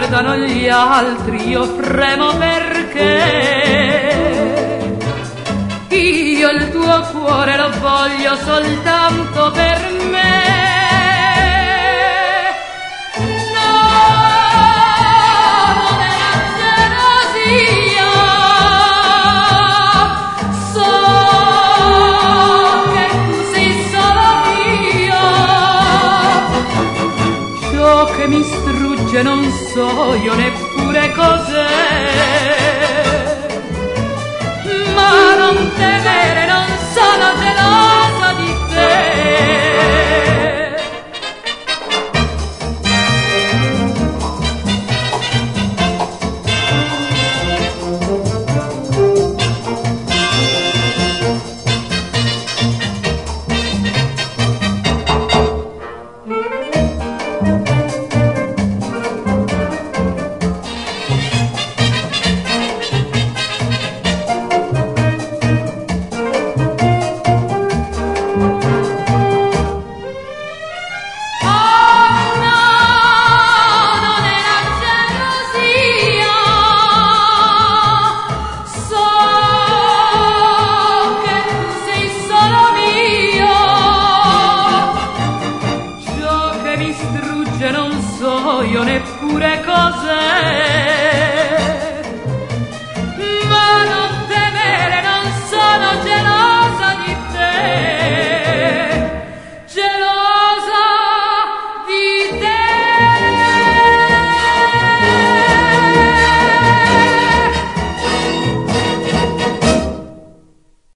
guardano gli altri, io fremo perché io il tuo cuore lo voglio soltanto per me. Che mi strugge non so io neppure cos'è.